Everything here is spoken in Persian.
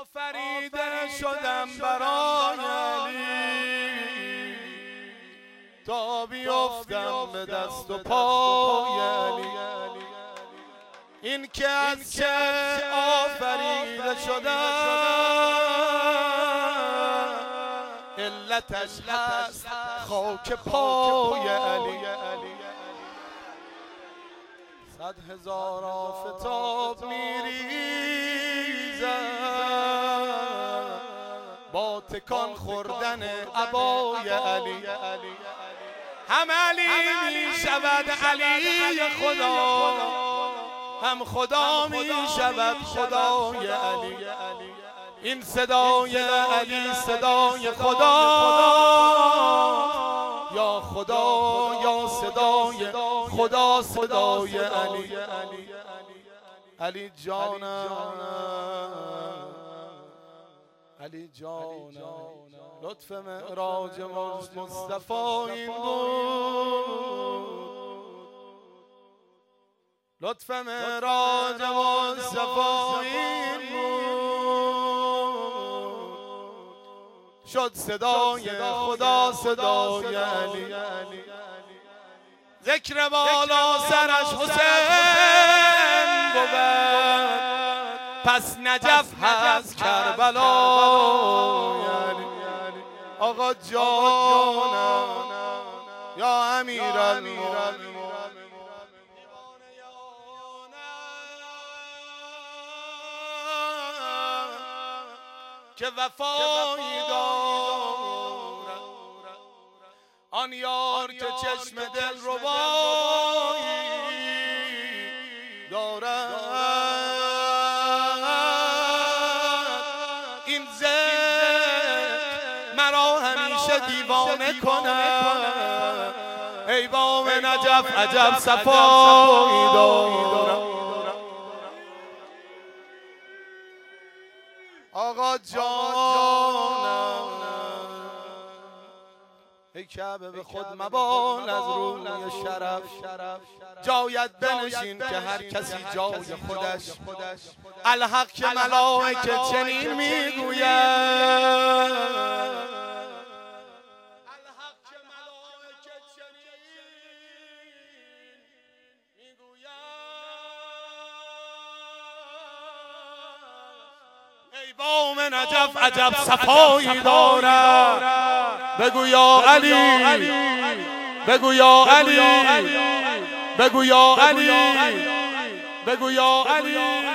آفریده شدم برای علی تا بیفتم به دست و پای علی. این که از چه آفریده شدم علتش هست خاک پای علی. 100,000 آفتاب میریزد با تکان خوردن عبای علی. هم علی میشود علی خدا، هم خدا میشود خدای علی. این صدای علی صدای خدا، یا خدا یا صدای خدا صدای علی. علی جانم علی جانم لطف معراج مصطفی این بود، لطف معراج مصطفی این بود، شد صدای خدا صدای علی. ذکر بالا سرش حسین بود، پس نجف هست کربلا. آقا جانم یا امیرالمومنین که وفایی دارد آن یار که چشم دل ربایی دارد. این ذکر مرا همیشه دیوانه کند، ای بام نجف عجب صفایی دارد. آقا جانم ای کعبه به خود مبال از روی شرف، جایت بنشین که هر کسی جای خودش. الحق که ملائکه چنین میگوید، ای بام نجف عجب صفایی دارد. بگو یا علی، بگو یا علی، بگو یا علی، بگو یا علی.